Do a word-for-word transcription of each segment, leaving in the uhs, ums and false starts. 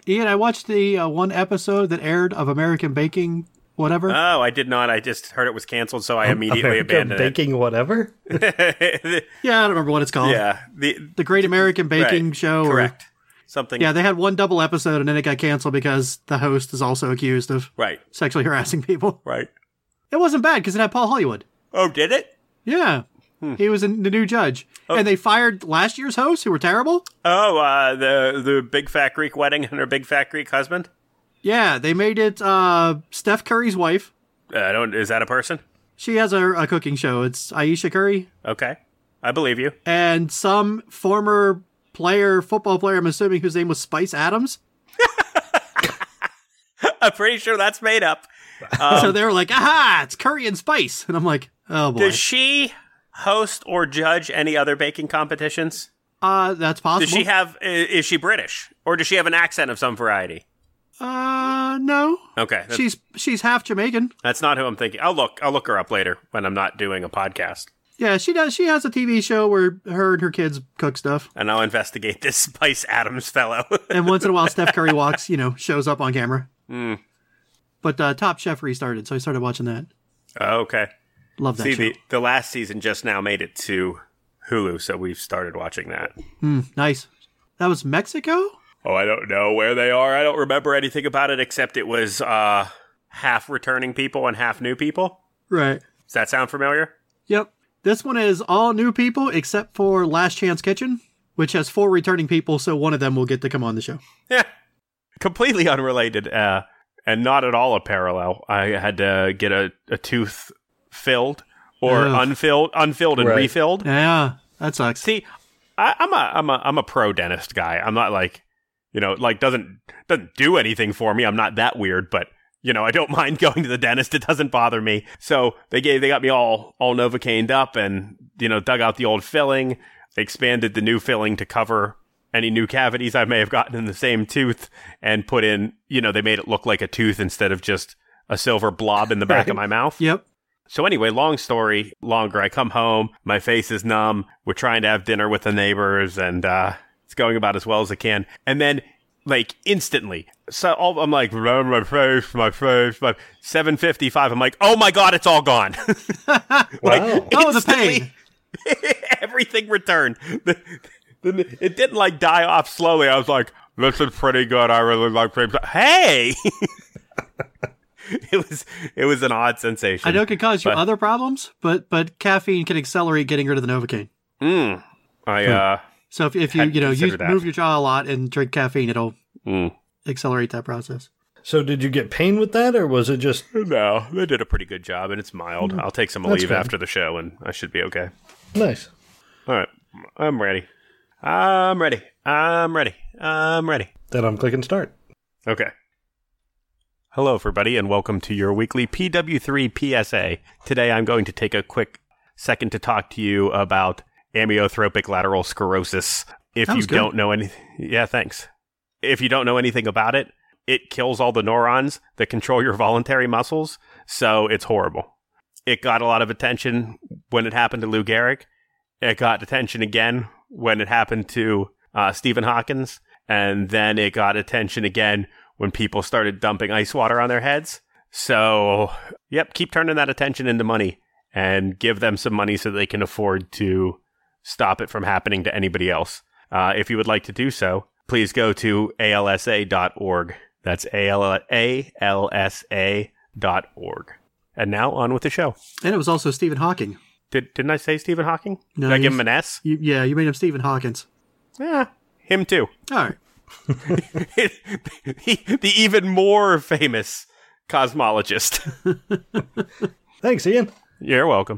Ian, I watched the uh, one episode that aired of American Baking whatever. Oh, I did not. I just heard it was canceled, so I immediately American abandoned Baking it. whatever? Yeah, I don't remember what it's called. Yeah. The, The Great American Baking right, Show. Correct. Or, Something. yeah, they had one double episode and then it got canceled because the host is also accused of Right. sexually harassing people. Right. It wasn't bad because it had Paul Hollywood. Oh, did it? Yeah. Hmm. He was in, the new judge. Oh. And they fired last year's hosts who were terrible. Oh, uh, the the big fat Greek wedding and her big fat Greek husband? Yeah, they made it uh, Steph Curry's wife. I uh, don't. Is that a person? She has a, a cooking show. It's Aisha Curry. Okay. I believe you. And some former player, football player, I'm assuming, whose name was Spice Adams. I'm pretty sure that's made up. Um, so they were like, aha, it's Curry and Spice. And I'm like, oh boy. Does she host or judge any other baking competitions? Uh, that's possible. Does she have, is she British? Or does she have an accent of some variety? Uh, no. Okay. She's she's half Jamaican. That's not who I'm thinking. I'll look, I'll look her up later when I'm not doing a podcast. Yeah, she does. She has a T V show where her and her kids cook stuff. And I'll investigate this Spice Adams fellow. And once in a while, Steph Curry walks, you know, shows up on camera. Mm. But uh, Top Chef restarted, so I started watching that. Oh, okay. Love that See, show. the, the last season just now made it to Hulu, so we've started watching that. Mm, nice. That was Mexico? Oh, I don't know where they are. I don't remember anything about it, except it was uh, half returning people and half new people. Right. Does that sound familiar? Yep. This one is all new people except for Last Chance Kitchen, which has four returning people, so one of them will get to come on the show. Yeah. Completely unrelated, uh, and not at all a parallel. I had to get a, a tooth filled or Ugh. unfilled, unfilled and Right. refilled. Yeah, that sucks. See, I, I'm a I'm a I'm a pro dentist guy. I'm not like, you know, like doesn't doesn't do anything for me. I'm not that weird, but you know, I don't mind going to the dentist. It doesn't bother me. So they gave they got me all all Novocaine'd up and, you know, dug out the old filling, expanded the new filling to cover any new cavities I may have gotten in the same tooth, and put in, you know, they made it look like a tooth instead of just a silver blob in the back of my mouth. Yep. So anyway, long story longer. I come home, my face is numb. We're trying to have dinner with the neighbors, and uh, it's going about as well as it can. And then, like, instantly, so all, I'm like, my face, my face, my seven fifty-five. I'm like, oh my God, it's all gone. Like, Wow. Oh, the pain. Everything returned. The, the, it didn't like die off slowly. I was like, this is pretty good. I really like cream. Hey! It was it was an odd sensation. I know it can cause you but, other problems, but but caffeine can accelerate getting rid of the Novocaine. Mm, I uh. So if if you Hadn't you know you considered that. move your jaw a lot and drink caffeine, it'll Mm. accelerate that process. So did you get pain with that, or was it just... No, they did a pretty good job, and it's mild. I'll take some That's leave good. after the show, and I should be okay. Nice. All right, I'm ready. I'm ready. I'm ready. I'm ready. Then I'm clicking start. Okay. Hello, everybody, and welcome to your weekly P W three P S A. Today, I'm going to take a quick second to talk to you about amyotrophic lateral sclerosis. If That you was good. don't know any, yeah, thanks. If you don't know anything about it, it kills all the neurons that control your voluntary muscles, so it's horrible. It got a lot of attention when it happened to Lou Gehrig. It got attention again when it happened to uh, Stephen Hawkins, and then it got attention again when people started dumping ice water on their heads. So, yep, keep turning that attention into money and give them some money so they can afford to stop it from happening to anybody else. Uh, if you would like to do so, please go to A L S A dot org. That's A L S A dot org. And now on with the show. And it was also Stephen Hawking. Did, didn't I say Stephen Hawking? No, Did I give he's- him an S? You, yeah, you made him Stephen Hawkins. Yeah, him too. All right. the, the even more famous cosmologist. Thanks, Ian. You're welcome.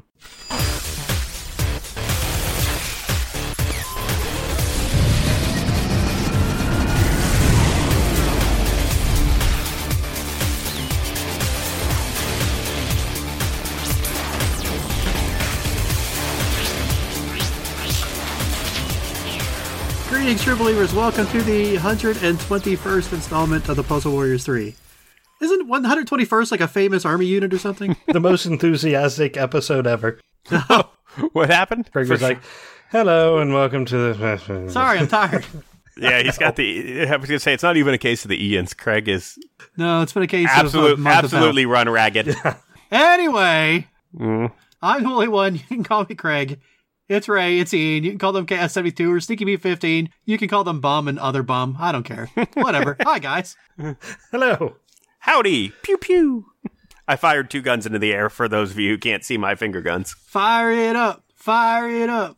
Greetings, true believers. Welcome to the one hundred twenty-first installment of the Puzzle Warriors three. Isn't one hundred twenty-first like a famous army unit or something? The most enthusiastic episode ever. What happened? Greg was For- like, hello and welcome to the... Sorry, I'm tired. Yeah, he's got the. I was gonna say it's not even a case of the Ians. Craig is No, it's been a case absolute, of a month absolutely run ragged. Anyway, Mm. I'm the only one. You can call me Craig. It's Ray. It's Ian. You can call them K S seventy-two or Sneaky B fifteen. You can call them Bum and other Bum. I don't care. Whatever. Hi, guys. Hello. Howdy, pew pew. I fired two guns into the air for those of you who can't see my finger guns. Fire it up. Fire it up.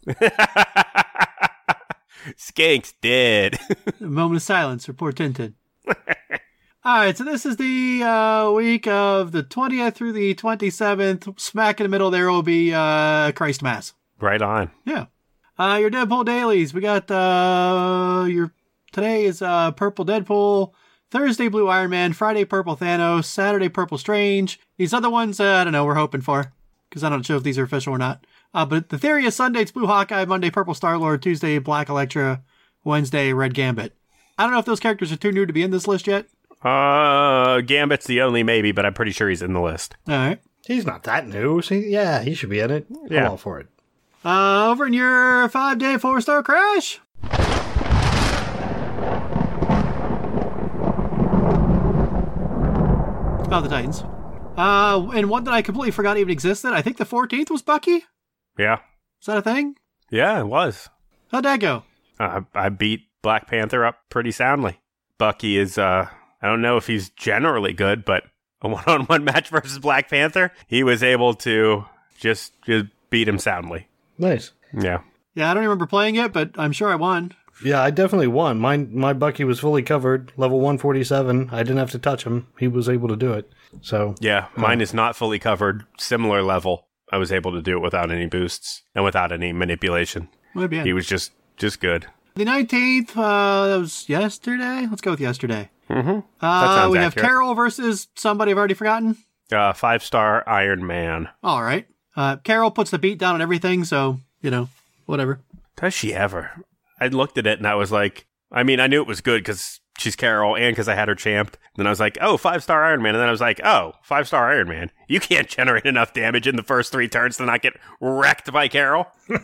Skank's dead. A moment of silence for poor Tintin. All right, so this is the uh, week of the twentieth through the twenty-seventh. Smack in the middle there will be uh, Christ Mass. Right on. Yeah. Uh, your Deadpool dailies. We got uh, your today is uh, Purple Deadpool, Thursday Blue Iron Man, Friday Purple Thanos, Saturday Purple Strange. These other ones, uh, I don't know, we're hoping for because I don't know if these are official or not. Uh, but the theory is Sunday it's Blue Hawkeye, Monday Purple Star-Lord, Tuesday Black Elektra, Wednesday Red Gambit. I don't know if those characters are too new to be in this list yet. Uh, Gambit's the only maybe, but I'm pretty sure he's in the list. All right. He's not that new. See, yeah, he should be in it. Yeah. I'm all for it. Uh, over in your five-day four-star crash. Oh, the Titans. Uh, and one that I completely forgot even existed. I think the fourteenth was Bucky. Yeah. Is that a thing? Yeah, it was. How'd that go? Uh, I beat Black Panther up pretty soundly. Bucky is, uh, I don't know if he's generally good, but a one-on-one match versus Black Panther, he was able to just, just beat him soundly. Nice. Yeah. Yeah, I don't remember playing it, but I'm sure I won. Yeah, I definitely won. Mine, my Bucky was fully covered, level one forty-seven. I didn't have to touch him. He was able to do it. So Yeah, mine is not fully covered. Similar level. I was able to do it without any boosts and without any manipulation. Maybe. He was just, just good. The nineteenth, uh, that was yesterday? Let's go with yesterday. Mm-hmm. Uh, sounds we have accurate. Carol versus somebody I've already forgotten. Uh, five-star Iron Man. All right. Uh, Carol puts the beat down on everything, so, you know, whatever. Does she ever? I looked at it and I was like, I mean, I knew it was good because she's Carol and because I had her champed. And then I was like, oh, five-star Iron Man. And then I was like, oh, five-star Iron Man. You can't generate enough damage in the first three turns to not get wrecked by Carol.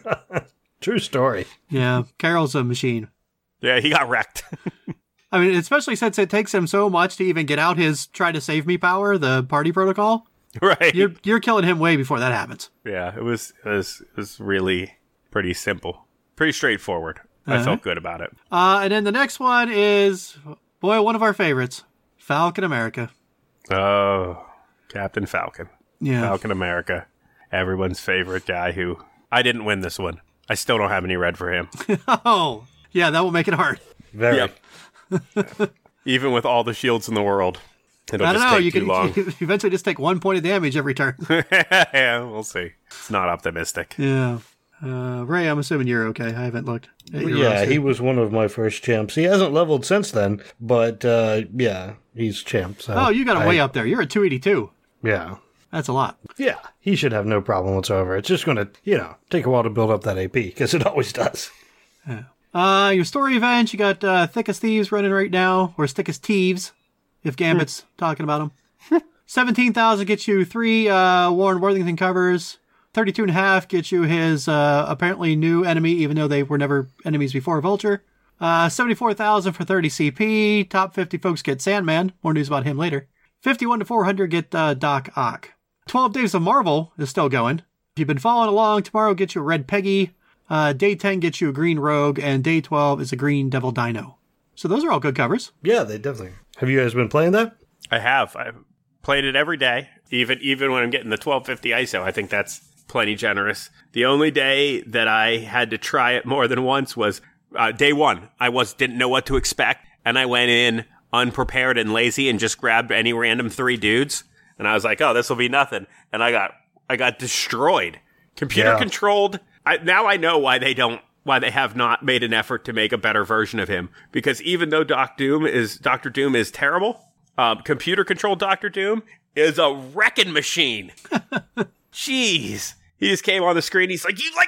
true story. Yeah, Carol's a machine. Yeah, he got wrecked. I mean, especially since it takes him so much to even get out his try to save me power, the party protocol. Right. You're you're killing him way before that happens. Yeah, it was, it was, it was really pretty simple. Pretty straightforward. I Uh-huh. felt good about it. Uh, and then the next one is, boy, one of our favorites, Falcon America. Oh, Captain Falcon. Yeah. Falcon America. Everyone's favorite guy who... I didn't win this one. I still don't have any red for him. Oh, yeah, that will make it hard. Very. Yep. Even with all the shields in the world. It'll I don't just know. take You too can long. you eventually just take one point of damage every turn. Yeah, we'll see. It's not optimistic. Yeah. Uh, Ray, I'm assuming you're okay. I haven't looked at your Yeah, roster. he was one of my first champs. He hasn't leveled since then, but uh, yeah, he's champ. So Oh, you got him I- way up there. You're at two eighty-two. Yeah. That's a lot. Yeah, he should have no problem whatsoever. It's just going to, you know, take a while to build up that A P, because it always does. Uh, your story events, you got uh, Thick as Thieves running right now, or Thick as Thieves, if Gambit's talking about them. seventeen thousand gets you three uh, Warren Worthington covers. thirty-two and a half gets you his uh, apparently new enemy, even though they were never enemies before, Vulture. Uh, seventy-four thousand for thirty C P. Top fifty folks get Sandman. More news about him later. fifty-one to four hundred get uh, Doc Ock. twelve Days of Marvel is still going. If you've been following along, tomorrow gets you a Red Peggy. Uh, day ten gets you a Green Rogue. And day twelve is a Green Devil Dino. So those are all good covers. Yeah, they definitely. Have you guys been playing that? I have. I've played it every day. Even even when I'm getting the twelve fifty I S O, I think that's plenty generous. The only day that I had to try it more than once was uh, day one. I was didn't know what to expect, and I went in unprepared and lazy and just grabbed any random three dudes. And I was like, oh, this will be nothing. And I got I got destroyed. Computer Yeah. controlled. I, now I know why they don't, why they have not made an effort to make a better version of him. Because even though Doc Doom is, Doctor Doom is terrible, um, computer controlled Doctor Doom is a wrecking machine. Jeez. He just came on the screen. He's like, you like that?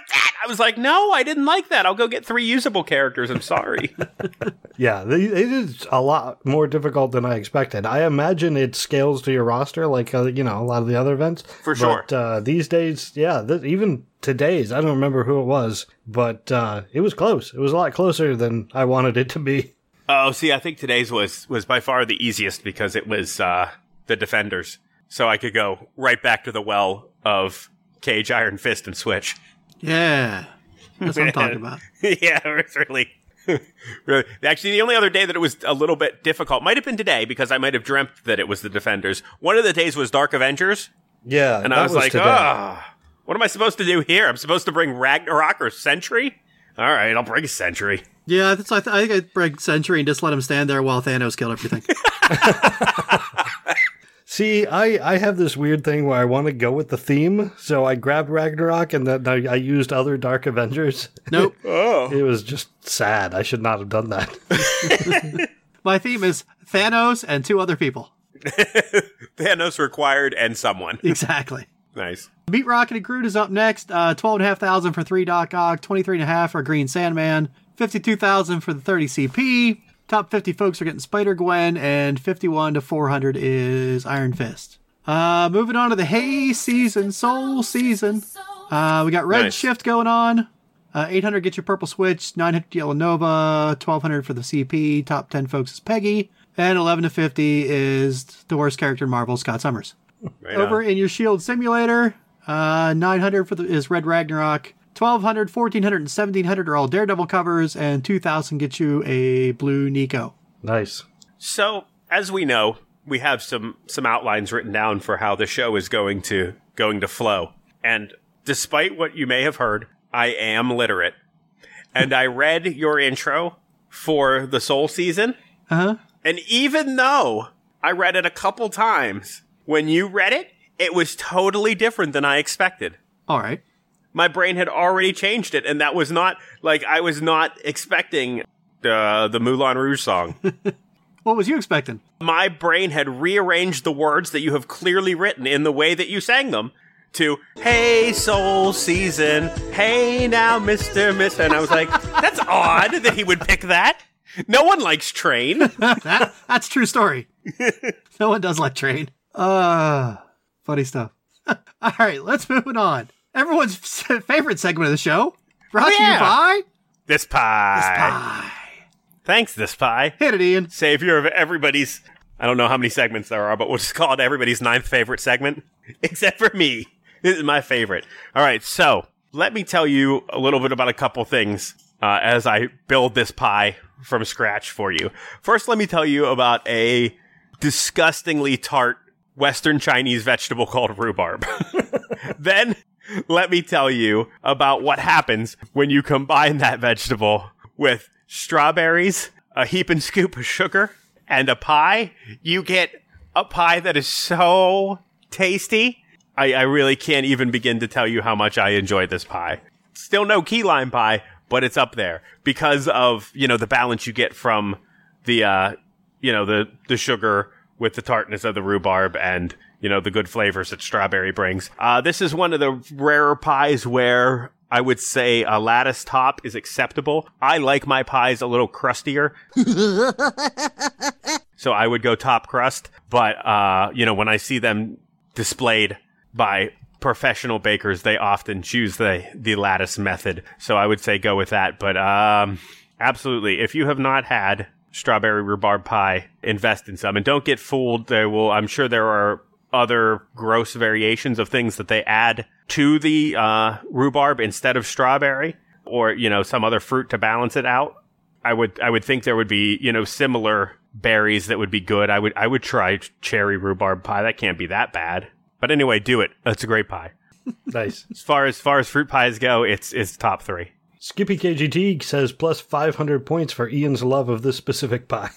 I was like, no, I didn't like that. I'll go get three usable characters. I'm sorry. Yeah, it is a lot more difficult than I expected. I imagine it scales to your roster like, uh, you know, a lot of the other events. For sure. But uh, these days, yeah, th- even today's, I don't remember who it was, but uh, it was close. It was a lot closer than I wanted it to be. Oh, see, I think today's was, was by far the easiest because it was uh, the Defenders. So I could go right back to the well of Cage, Iron Fist, and Switch. Yeah. That's what I'm talking about. Yeah, it's really, really. Actually, the only other day that it was a little bit difficult might have been today because I might have dreamt that it was the Defenders. One of the days was Dark Avengers. Yeah, and I was, was like, ah, oh, what am I supposed to do here? I'm supposed to bring Ragnarok or Sentry? All right, I'll bring Sentry. Yeah, that's, I, th- I think I'd bring Sentry and just let him stand there while Thanos killed everything. See, I, I have this weird thing where I want to go with the theme, so I grabbed Ragnarok and then I, I used other Dark Avengers. Nope. Oh. It was just sad. I should not have done that. My theme is Thanos and two other people. Thanos required and someone. Exactly. Nice. Meat Rocket and Groot is up next. Uh, twelve and a half thousand for three Doc Ock, twenty-three and a half for Green Sandman, fifty-two thousand for the thirty C P. Top fifty folks are getting Spider-Gwen, and fifty-one to four hundred is Iron Fist. Uh, moving on to the Hay season, Soul season. Uh, we got Red Nice. Shift going on. Uh, eight hundred get your Purple Switch, nine hundred Yellow Nova, twelve hundred for the C P. Top ten folks is Peggy, and eleven to fifty is the worst character in Marvel, Scott Summers. Right Over on. in your Shield Simulator, uh, nine hundred for the, is Red Ragnarok. twelve hundred, fourteen hundred, and seventeen hundred are all Daredevil covers, and two thousand get you a blue Nico. Nice. So, as we know, we have some some outlines written down for how the show is going to going to flow. And despite what you may have heard, I am literate. And I read your intro for the Soul season. Uh-huh. And even though I read it a couple times, when you read it, it was totally different than I expected. All right. My brain had already changed it, and that was not, like, I was not expecting uh, the Moulin Rouge song. What was you expecting? My brain had rearranged the words that you have clearly written in the way that you sang them to, hey, Soul Season, hey, now, Mister Mister And I was like, that's odd that he would pick that. No one likes Train. that, that's true story. No one does like Train. Uh, funny stuff. All right, let's move it on. Everyone's favorite segment of the show. Brought Oh, to you yeah. by This Pie. This Pie. Thanks, This Pie. Hit it, Ian. Savior of everybody's, I don't know how many segments there are, but we'll just call it everybody's ninth favorite segment, except for me. This is my favorite. All right, so let me tell you a little bit about a couple things uh, as I build this pie from scratch for you. First, let me tell you about a disgustingly tart Western Chinese vegetable called rhubarb. Then, let me tell you about what happens when you combine that vegetable with strawberries, a heap and scoop of sugar, and a pie. You get a pie that is so tasty. I, I really can't even begin to tell you how much I enjoy this pie. Still no key lime pie, but it's up there because of, you know, the balance you get from the, uh, you know, the, the sugar with the tartness of the rhubarb and, you know, the good flavors that strawberry brings. Uh, this is one of the rarer pies where I would say a lattice top is acceptable. I like my pies a little crustier. So I would go top crust. But, uh, you know, when I see them displayed by professional bakers, they often choose the, the lattice method. So I would say go with that. But um, absolutely, if you have not had strawberry rhubarb pie, invest in some. And don't get fooled. There will, I'm sure there are other gross variations of things that they add to the uh, rhubarb instead of strawberry, or, you know, some other fruit to balance it out. I would I would think there would be, you know, similar berries that would be good. I would I would try cherry rhubarb pie. That can't be that bad. But anyway, do it. It's a great pie. Nice. As far as far as fruit pies go, it's it's top three. Skippy K G T says plus five hundred points for Ian's love of this specific pie.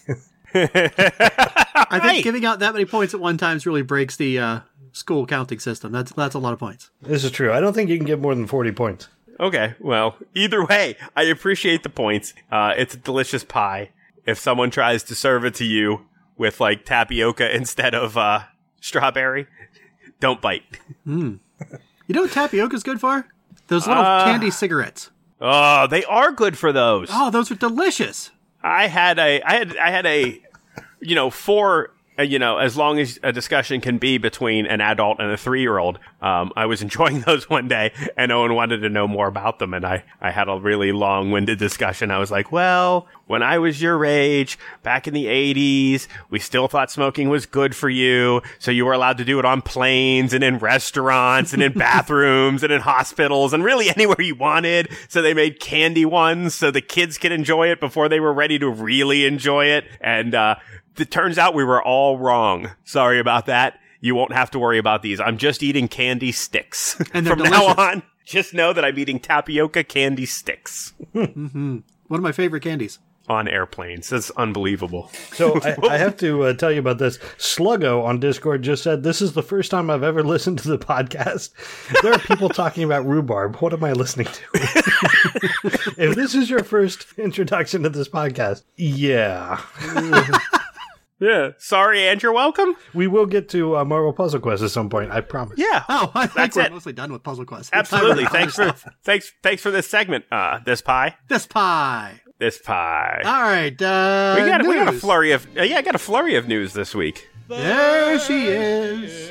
I think giving out that many points at one time really breaks the uh, school counting system. That's that's a lot of points. This is true. I don't think you can get more than forty points. Okay, well, either way, I appreciate the points. Uh, it's a delicious pie. If someone tries to serve it to you with, like, tapioca instead of uh, strawberry, don't bite. Mm. You know what tapioca's good for? Those little Uh, candy cigarettes. Oh, they are good for those. Oh, those are delicious. I had a, I had, I had a, you know, for, uh, you know, as long as a discussion can be between an adult and a three-year-old, um, I was enjoying those one day, and Owen wanted to know more about them, and I, I had a really long-winded discussion. I was like, well, when I was your age, back in the eighties, we still thought smoking was good for you, so you were allowed to do it on planes, and in restaurants, and in bathrooms, and in hospitals, and really anywhere you wanted, so they made candy ones so the kids could enjoy it before they were ready to really enjoy it, and, uh, it turns out we were all wrong. Sorry about that. You won't have to worry about these. I'm just eating candy sticks. And they're From delicious. now on, just know that I'm eating tapioca candy sticks Mm-hmm. One of my favorite candies. on airplanes. That's unbelievable. So I, I have to uh, tell you about this. Sluggo on Discord just said, this is the first time I've ever listened to the podcast. There are people talking about rhubarb. What am I listening to? If this is your first introduction to this podcast, yeah. Yeah. Sorry, and you're welcome. We will get to uh, Marvel Puzzle Quest at some point, I promise. Yeah. Oh, I think That's we're it. mostly done with Puzzle Quest. It's time Absolutely. for Thanks for, thanks, thanks for this segment. Uh, this pie. this pie. This pie. All right. Uh, we got, we got a news. flurry of, uh, yeah, I got a flurry of news this week. There she is,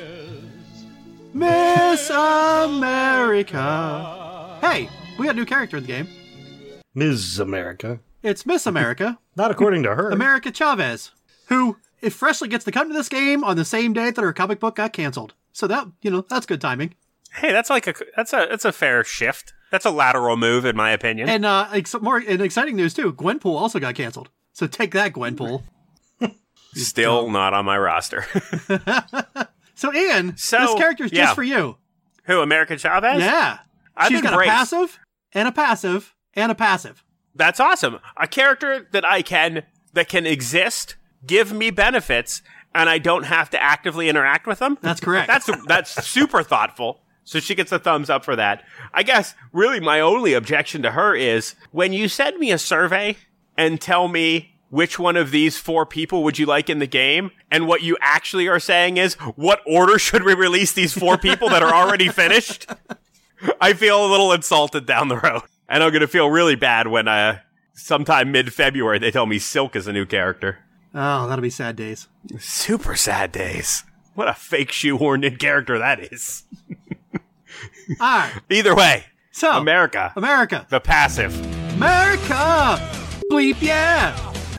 Miss America. Hey, we got a new character in the game. Miz America. It's Miss America, Not according to her. America Chavez, who it freshly gets to come to this game on the same day that her comic book got canceled. So that, you know, that's good timing. Hey, that's like a, that's a, that's a fair shift. That's a lateral move, in my opinion. And uh, ex- more and exciting news too. Gwenpool also got canceled. So take that, Gwenpool. Still not on my roster. So Ian, So, this character's yeah. just for you. Who, America Chavez? Yeah, I've she's got embraced. a passive and a passive and a passive. That's awesome. A character that I can, that can exist, give me benefits, and I don't have to actively interact with them. That's correct. That's, that's super thoughtful. So she gets a thumbs up for that. I guess really my only objection to her is when you send me a survey and tell me which one of these four people would you like in the game, and what you actually are saying is, what order should we release these four people that are already finished? I feel a little insulted down the road. And I'm going to feel really bad when uh, sometime mid-February they tell me Silk is a new character. Oh, that'll be sad days. Super sad days. What a fake shoehorned in character that is. All right. Either way, So America, America, the passive. America, bleep yeah.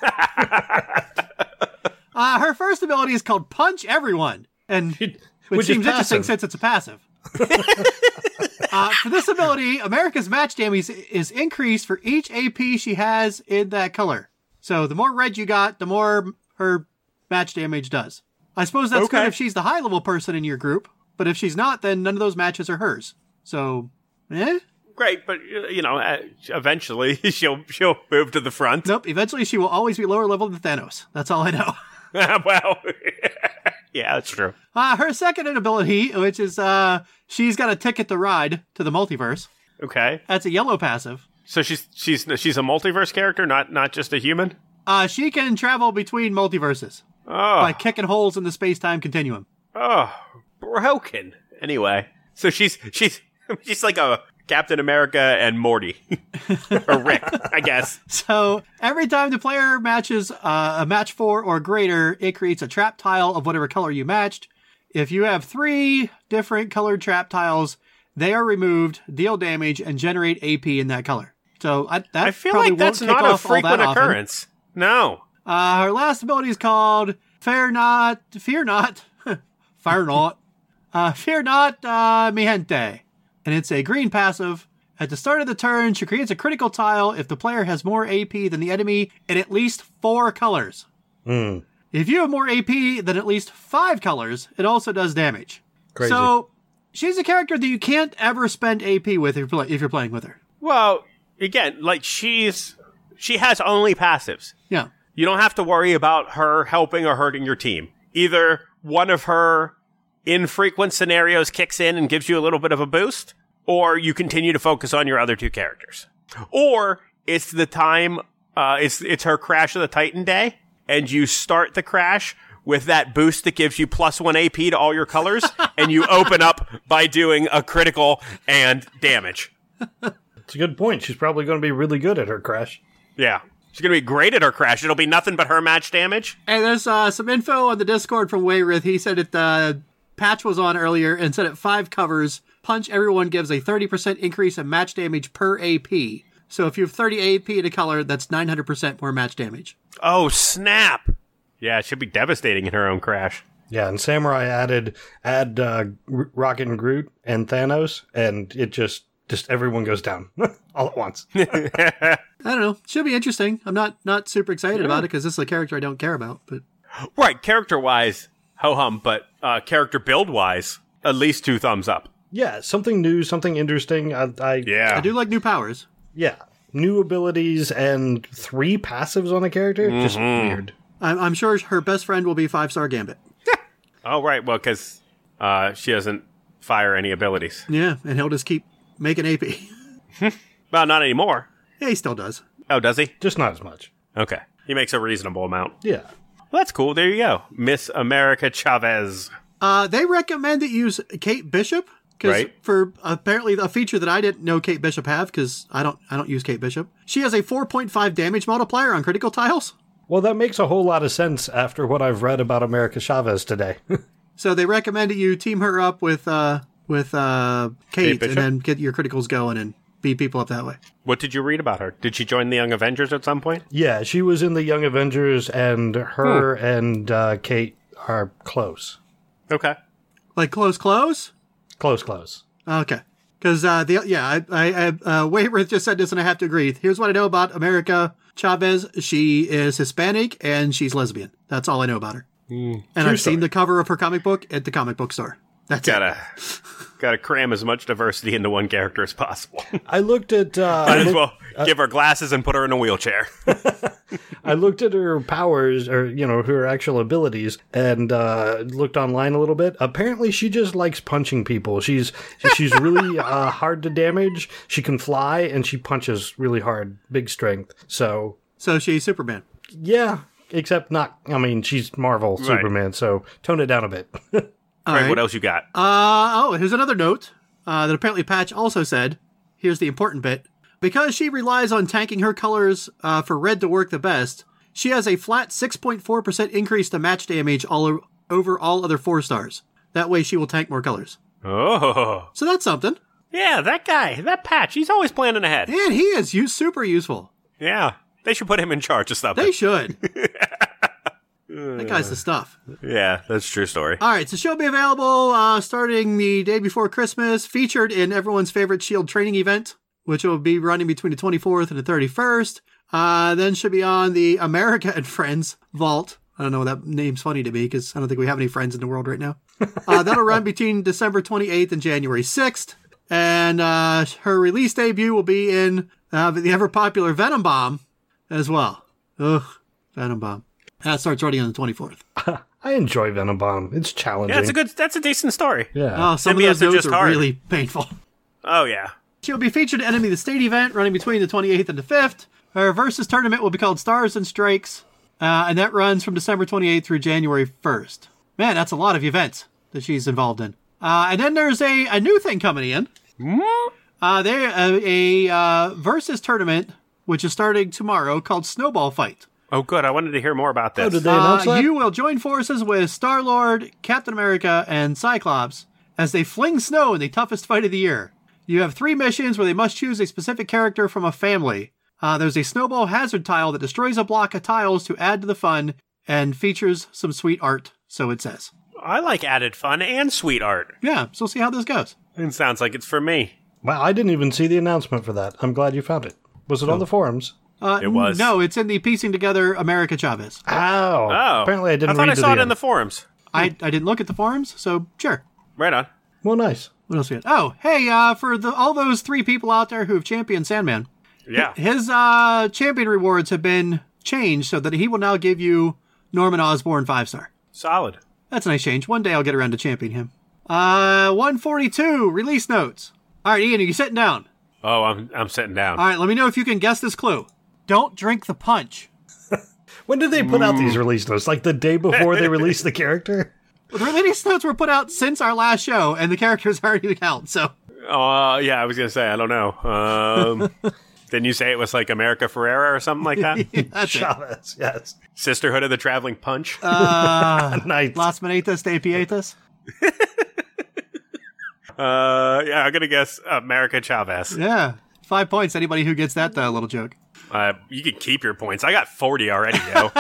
uh, her first ability is called Punch Everyone, and which, which is seems interesting passive. since it's a passive. uh, for this ability, America's match damage is increased for each A P she has in that color. So the more red you got, the more her match damage does. I suppose that's Okay. good if she's the high level person in your group, but if she's not, then none of those matches are hers. So, eh? Great, but uh, you know, uh, eventually she'll she'll move to the front. Nope, eventually she will always be lower level than Thanos. That's all I know. Well, yeah, that's true. Uh, her second ability, which is uh, she's got a ticket to ride to the multiverse. Okay, That's a yellow passive. so she's she's she's a multiverse character, not not just a human. Uh, she can travel between multiverses Oh, by kicking holes in the space-time continuum. oh, broken. Anyway, so she's she's she's like a Captain America and Morty, or Rick, I guess. So every time the player matches uh, a match four or greater, it creates a trap tile of whatever color you matched. If you have three different colored trap tiles, they are removed, deal damage, and generate A P in that color. So I, that I feel probably like that's won't kick not a off all that frequent often. occurrence. No. Uh, her last ability is called Fear Not, Fear Not, Fire Not, uh, Fear Not, uh, Mi Gente. And it's a green passive. At the start of the turn, she creates a critical tile if the player has more A P than the enemy in at least four colors. Mm, If you have more A P than at least five colors, it also does damage. crazy. So, she's a character that you can't ever spend A P with if you're, play- if you're playing with her. Well, again, like she's she has only passives. Yeah. You don't have to worry about her helping or hurting your team. Either one of her infrequent scenarios kicks in and gives you a little bit of a boost, or you continue to focus on your other two characters. Or it's the time, uh, it's it's her Crash of the Titan day, and you start the crash with that boost that gives you plus one A P to all your colors, and you open up by doing a critical and damage. It's a good point. She's probably going to be really good at her crash. Yeah. She's going to be great at her crash. It'll be nothing but her match damage. And there's uh, some info on the Discord from Wayrith. He said it, uh, Patch was on earlier and said at five covers, punch everyone gives a thirty percent increase in match damage per A P. So if you have thirty A P in a color, that's nine hundred percent more match damage. Oh, snap. Yeah, it should be devastating in her own crash. Yeah, and Samurai added add uh, R- Rocket and Groot and Thanos, and it just, just everyone goes down all at once. I don't know. Should be interesting. I'm not, not super excited yeah. about it because this is a character I don't care about. But Right, character-wise, ho-hum, but uh, character build-wise, at least two thumbs up. Yeah, something new, something interesting. I, I yeah, I do like new powers. Yeah, new abilities and three passives on a character. Mm-hmm. Just weird. I'm, I'm sure her best friend will be five-star Gambit. Oh, right. Well, because uh, she doesn't fire any abilities. Yeah, and he'll just keep making A P. Well, not anymore. Yeah, he still does. Oh, does he? Just not as much. Okay. He makes a reasonable amount. Yeah. Well, that's cool. There you go. Miss America Chavez. Uh, they recommend that you use Kate Bishop. Right. For apparently a feature that I didn't know Kate Bishop have, because I don't I don't use Kate Bishop. She has a four point five damage multiplier on critical tiles. Well, that makes a whole lot of sense after what I've read about America Chavez today. So they recommend that you team her up with uh, with uh, Kate, Kate and then get your criticals going and beat people up that way. What did you read about her? Did she join the Young Avengers at some point? Yeah, she was in the Young Avengers, and her hmm. and uh, Kate are close. Okay. Like close, close? Close, close. Okay. Because, uh, the yeah, I, I, I uh, Wayrith just said this, and I have to agree. Here's what I know about America Chavez. She is Hispanic, and she's lesbian. That's all I know about her. Mm, and I've story. seen the cover of her comic book at the comic book store. That's gotta, it. Gotta cram as much diversity into one character as possible. I looked at... Uh, Might as look, well uh, give her glasses and put her in a wheelchair. I looked at her powers, or, you know, her actual abilities, and uh, looked online a little bit. Apparently, she just likes punching people. She's she's really uh, hard to damage. She can fly, and she punches really hard. Big strength. So... So she's Superman. Yeah, except not... I mean, she's Marvel Right. Superman, so tone it down a bit. All right, right. what else you got? Uh, oh, here's another note uh, that apparently Patch also said. Here's the important bit. Because she relies on tanking her colors uh, for red to work the best, she has a flat six point four percent increase to match damage all o- over all other four stars. That way she will tank more colors. Oh. So that's something. Yeah, that guy, that Patch, he's always planning ahead. And he is u- super useful. Yeah, they should put him in charge of something. They should. That guy's the stuff. Yeah, that's a true story. All right, so she'll be available uh, starting the day before Christmas, featured in everyone's favorite S H I E L D training event, which will be running between the twenty-fourth and the thirty-first. Uh, then she'll be on the America and Friends Vault. I don't know, that name's funny to me because I don't think we have any friends in the world right now. Uh, that'll run between December twenty-eighth and January sixth. And uh, her release debut will be in uh, the ever-popular Venom Bomb as well. Ugh, Venom Bomb. That starts running on the twenty-fourth. I enjoy Venom Bomb. It's challenging. Yeah, it's a good, that's a decent story. Yeah. Oh, some Symbiotes of those are notes just are hard. really painful. Oh, yeah. She'll be featured in Enemy of the State event running between the twenty-eighth and the fifth. Her Versus tournament will be called Stars and Strikes, uh, and that runs from December twenty-eighth through January first. Man, that's a lot of events that she's involved in. Uh, and then there's a, a new thing coming in. Uh, there uh, a uh, Versus tournament, which is starting tomorrow, called Snowball Fight. Oh, good. I wanted to hear more about this. Oh, did they announce Uh, that? you will join forces with Star-Lord, Captain America, and Cyclops as they fling snow in the toughest fight of the year. You have three missions where they must choose a specific character from a family. Uh, there's a snowball hazard tile that destroys a block of tiles to add to the fun and features some sweet art, so it says. I like added fun and sweet art. Yeah, so we'll see how this goes. It sounds like it's for me. Wow, I didn't even see the announcement for that. I'm glad you found it. Was it on the forums? Uh, It was. No, it's in the Piecing Together America Chavez. Oh. Oh. Apparently I didn't I thought read I to saw the it in end. the forums. I, I didn't look at the forums, so sure. Right on. Well, nice. What else we got? Oh, hey, uh, for the, all those three people out there who have championed Sandman, Yeah. his uh, champion rewards have been changed so that he will now give you Norman Osborn five-star. Solid. That's a nice change. One day I'll get around to champion him. Uh, one forty-two, release notes. All right, Ian, are you sitting down? Oh, I'm I'm sitting down. All right, let me know if you can guess this clue. Don't drink the punch. When did they put out these release notes? Like the day before they released the character? Well, the release notes were put out since our last show, and the character's already out, so... Uh, yeah, I was gonna say I don't know. Um, didn't you say it was like America Ferrera or something like that? Yeah, that's it. Chavez, yes. Sisterhood of the Traveling Punch. Uh, Nice. Las Manitas de Pietas. Uh, yeah, I'm gonna guess America Chavez. Yeah. Five points. Anybody who gets that uh, little joke. Uh, you can keep your points. I got forty already, yo.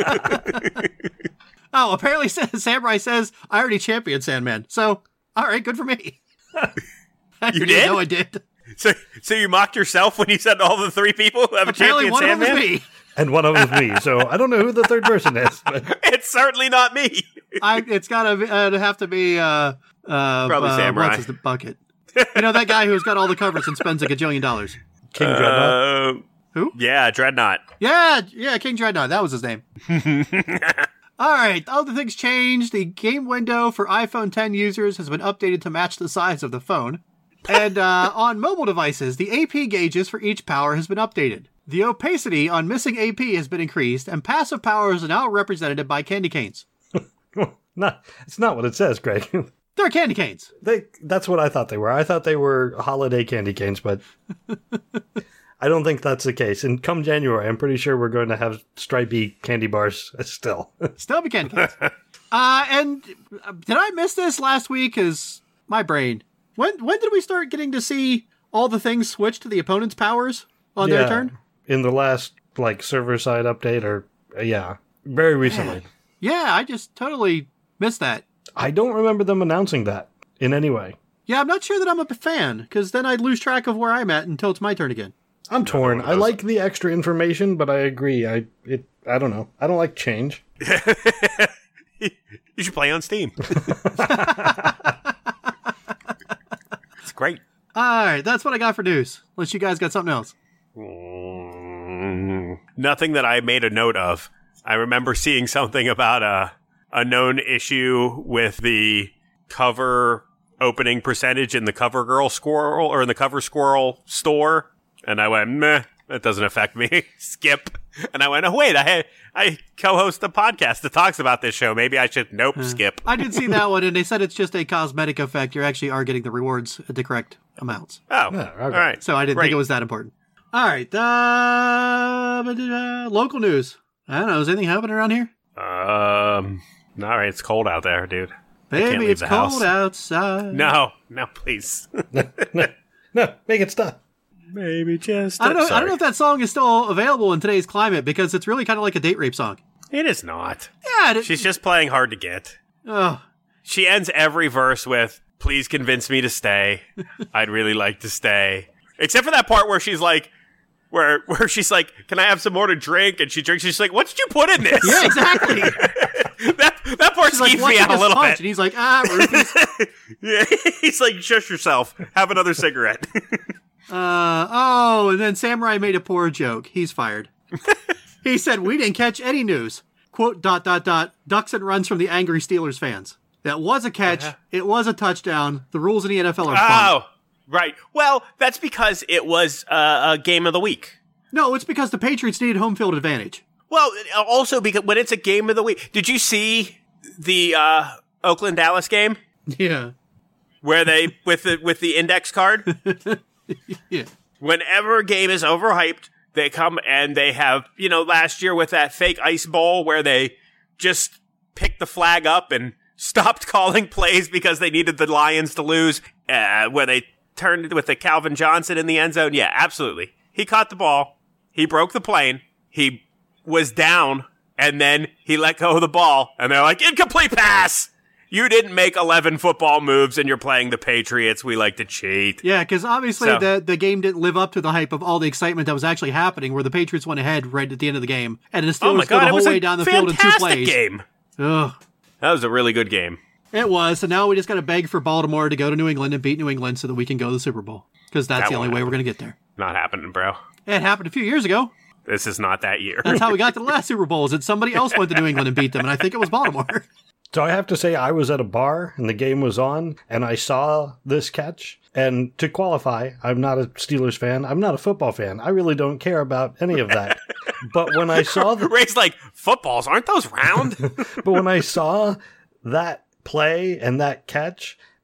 Oh, apparently Samurai says I already championed Sandman. So, all right, good for me. You did? No, I did. so, so you mocked yourself when you said all the three people who have a Apparently champion one Sandman? of them is me. And one of them is me, so I don't know who the third person is. But It's certainly not me. I, it's gotta be, uh, have to be uh, uh, Probably uh, Samurai. What's his bucket? You know that guy who's got all the covers and spends like a gajillion dollars. King Dreadnought. Uh, Who? yeah, Dreadnought. Yeah, yeah, King Dreadnought. That was his name. All right, other things changed. The game window for iPhone ten users has been updated to match the size of the phone. And uh, on mobile devices, the A P gauges for each power has been updated. The opacity on missing A P has been increased, and passive powers are now represented by candy canes. Not, it's not what it says, Greg. They're candy canes. They, that's what I thought they were. I thought they were holiday candy canes, but I don't think that's the case. And come January, I'm pretty sure we're going to have stripy candy bars still. Still be candy canes. uh, and uh, did I miss this last week? Because my brain. When when did we start getting to see all the things switch to the opponent's powers on their Yeah, turn? in the last like server side update, or uh, yeah, very recently. Yeah, I just totally missed that. I don't remember them announcing that in any way. Yeah, I'm not sure that I'm a fan, because then I'd lose track of where I'm at until it's my turn again. I'm torn. one of I those. like the extra information, but I agree. I it. I don't know. I don't like change. You should play on Steam. It's great. All right, that's what I got for news. Unless you guys got something else. Mm, nothing that I made a note of. I remember seeing something about a a known issue with the cover opening percentage in the CoverGirl Squirrel or in the Cover Squirrel store, and I went, meh, that doesn't affect me. Skip. And I went, oh wait, I had, I co-host a podcast that talks about this show. Maybe I should nope skip. I did see that one, and they said it's just a cosmetic effect. You actually are getting the rewards at the correct amounts. Oh, Yeah, okay. all right. So I didn't Great. think it was that important. All right, uh, uh, local news. I don't know, is anything happening around here? Um, all right, it's cold out there, dude. I can't Baby, leave it's the cold house. outside. No, no, please. No, make it stop. Maybe just. I don't know. I Sorry. don't know if that song is still available in today's climate because it's really kind of like a date rape song. It is not. Yeah. It, She's just playing hard to get. oh, She ends every verse with, please convince me to stay. I'd really like to stay. Except for that part where she's like, where where she's like, can I have some more to drink? And she drinks. She's like, what did you put in this? yeah, exactly. that, that part She's like, skeeves "What's me in out a this little punch?" bit. And he's like, ah, roofies. Yeah, he's like, shush yourself. Have another cigarette. uh, oh, and then Samurai made a poor joke. He's fired. He said, we didn't catch any news. Quote, dot, dot, dot, ducks and runs from the angry Steelers fans. That was a catch. Uh-huh. It was a touchdown. The rules in the N F L are fun. Oh, right. Well, that's because it was uh, a game of the week. No, it's because the Patriots needed home field advantage. Well, also because when it's a game of the week, did you see the uh, Oakland Dallas game Yeah. where they with the with the index card? Yeah. Whenever a game is overhyped, they come and they have, you know, last year with that fake ice bowl where they just picked the flag up and stopped calling plays because they needed the Lions to lose, uh, where they turned with the Calvin Johnson in the end zone. Yeah, absolutely. He caught the ball. He broke the plane. He was down, and then he let go of the ball, and they're like, incomplete pass! You didn't make eleven football moves, and you're playing the Patriots. We like to cheat. Yeah, because obviously So- the the game didn't live up to the hype of all the excitement that was actually happening, where the Patriots went ahead right at the end of the game, and the Steelers Oh my go God, the it whole was way a down the field in two fantastic plays. game. Ugh. That was a really good game. It was, and now we just got to beg for Baltimore to go to New England and beat New England so that we can go to the Super Bowl, because that's That the only won't way we're going to get there. Not happening, bro. It happened a few years ago. This is not that year. That's how we got to the last Super Bowl, is that somebody else went to New England and beat them, and I think it was Baltimore. So I have to say, I was at a bar and the game was on, and I saw this catch. And to qualify, I'm not a Steelers fan. I'm not a football fan. I really don't care about any of that. But when I saw the, Ray's like, footballs, aren't those round? but when I saw that play and that catch,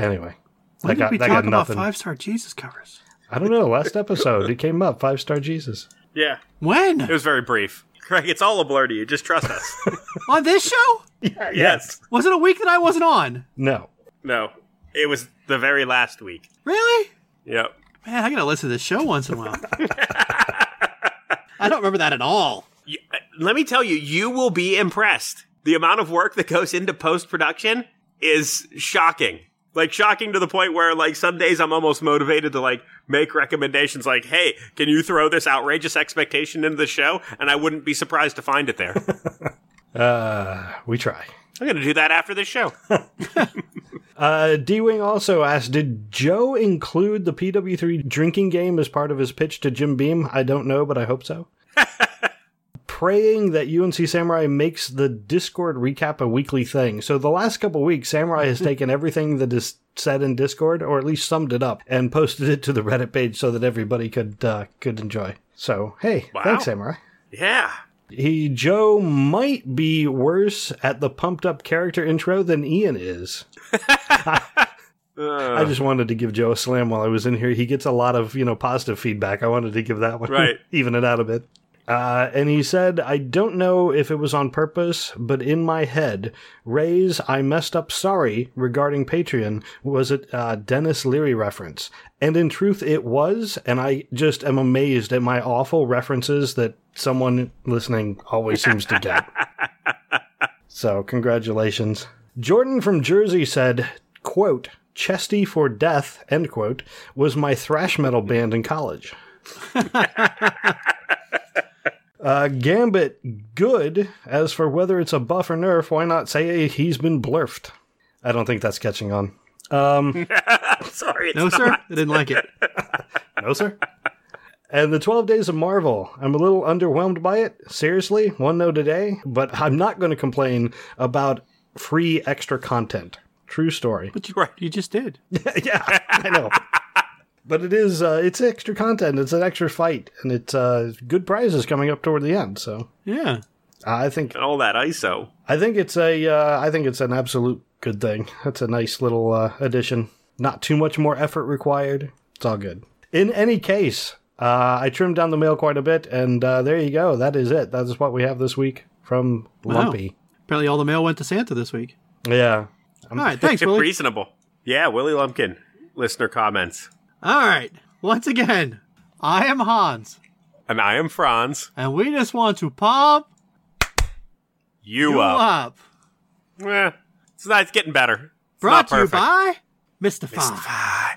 Anyway, When that did got, we that talk got about nothing. five-star Jesus covers? I don't know. Last episode, it came up. Five star Jesus. Yeah. When? It was very brief. Craig, it's all a blur to you. Just trust us. On this show? Yeah, Yes. Was it a week that I wasn't on? No. No. It was the very last week. Really? Yep. Man, I gotta listen to this show once in a while. I don't remember that at all. You, uh, let me tell you, you will be impressed. The amount of work that goes into post-production is shocking. Like, shocking to the point where, like, some days I'm almost motivated to, like, make recommendations like, hey, can you throw this outrageous expectation into the show? And I wouldn't be surprised to find it there. Uh, we try. I'm going to do that after this show. Uh, D-Wing also asked, did Joe include the P W three drinking game as part of his pitch to Jim Beam? I don't know, but I hope so. Praying that U N C Samurai makes the Discord recap a weekly thing. So the last couple weeks, Samurai has taken everything that is said in Discord, or at least summed it up, and posted it to the Reddit page so that everybody could uh, could enjoy. So, hey, Wow. thanks, Samurai. Yeah. He Joe might be worse at the pumped up character intro than Ian is. I, Uh, I just wanted to give Joe a slam while I was in here. He gets a lot of, you know, positive feedback. I wanted to give that one, Right. even it out a bit. Uh, and he said, I don't know if it was on purpose, but in my head, Ray's I messed up sorry regarding Patreon was a uh, Dennis Leary reference. And in truth, it was, and I just am amazed at my awful references that someone listening always seems to get. So, congratulations. Jordan from Jersey said, quote, Chesty for Death, end quote, was my thrash metal band in college. Uh, Gambit, good. As for whether it's a buff or nerf, why not say he's been blurfed? I don't think that's catching on. Um, sorry. It's No, not. sir? I didn't like it. no, sir. And the twelve Days of Marvel. I'm a little underwhelmed by it. Seriously, one no today. But I'm not going to complain about free extra content. True story. But you, Right. you just did. Yeah, I know. But it is, uh, it's extra content. It's an extra fight. And it's uh, good prizes coming up toward the end. So Yeah. I think And all that I S O. I think it's a uh, I think it's an absolute good thing. That's a nice little uh, addition. Not too much more effort required. It's all good. In any case, uh, I trimmed down the mail quite a bit, and uh, there you go. That is it. That is what we have this week from Wow. Lumpy. Apparently all the mail went to Santa this week. Yeah. All right. Thanks, Willie. Reasonable. Yeah, Willie Lumpkin. Listener comments. All right. Once again, I am Hans, And I am Franz. and we just want to pump You, you up. up. Eh, it's not. It's getting better. It's Brought not to you perfect. by Mystify. Mystify.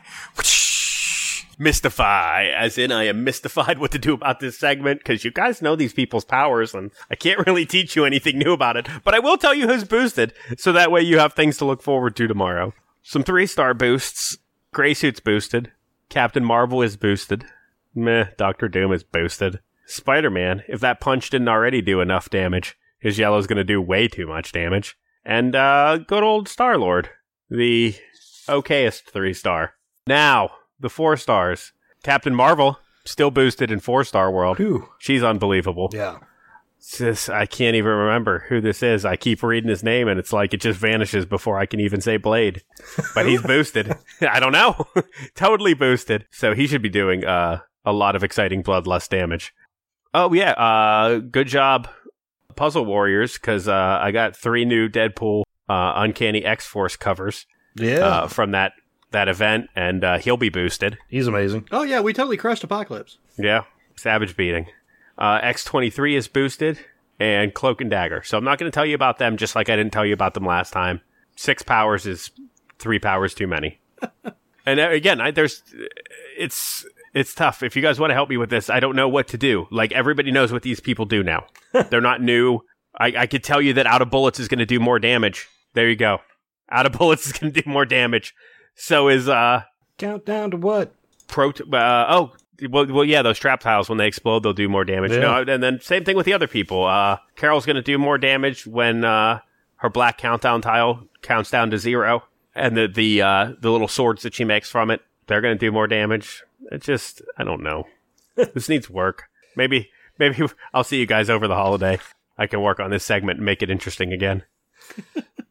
Mystify, as in I am mystified what to do about this segment, because you guys know these people's powers, and I can't really teach you anything new about it, but I will tell you who's boosted, so that way you have things to look forward to tomorrow. Some three-star boosts. Graysuit's boosted. Captain Marvel is boosted. Meh, Doctor Doom is boosted. Spider-Man, if that punch didn't already do enough damage, his yellow's gonna do way too much damage. And, uh, good old Star-Lord. The okayest three-star. Now, the four stars. Captain Marvel, still boosted in four-star world. Whew. She's unbelievable. Yeah. This, I can't even remember who this is. I keep reading his name, and it's like it just vanishes before I can even say Blade. But he's boosted. I don't know. Totally boosted. So he should be doing uh, a lot of exciting bloodlust damage. Oh, yeah. Uh, good job, Puzzle Warriors, because uh, I got three new Deadpool uh, Uncanny X-Force covers Yeah. uh, from that, that event, and uh, he'll be boosted. He's amazing. Oh, yeah. We totally crushed Apocalypse. Yeah, savage beating. Uh, X twenty-three is boosted, and Cloak and Dagger. So I'm not going to tell you about them, just like I didn't tell you about them last time. Six powers is three powers too many. And uh, again, I, there's, it's it's tough. If you guys want to help me with this, I don't know what to do. Like, everybody knows what these people do now. They're not new. I, I could tell you that Out of Bullets is going to do more damage. There you go. Out of Bullets is going to do more damage. So is, uh... Countdown to what? Pro- uh, oh, well, well, yeah, those trap tiles, when they explode, they'll do more damage. Yeah. No, and then same thing with the other people. Uh, Carol's going to do more damage when uh, her black countdown tile counts down to zero. And the the uh, the little swords that she makes from it, they're going to do more damage. It just, I don't know. This needs work. Maybe, maybe I'll see you guys over the holiday. I can work on this segment and make it interesting again.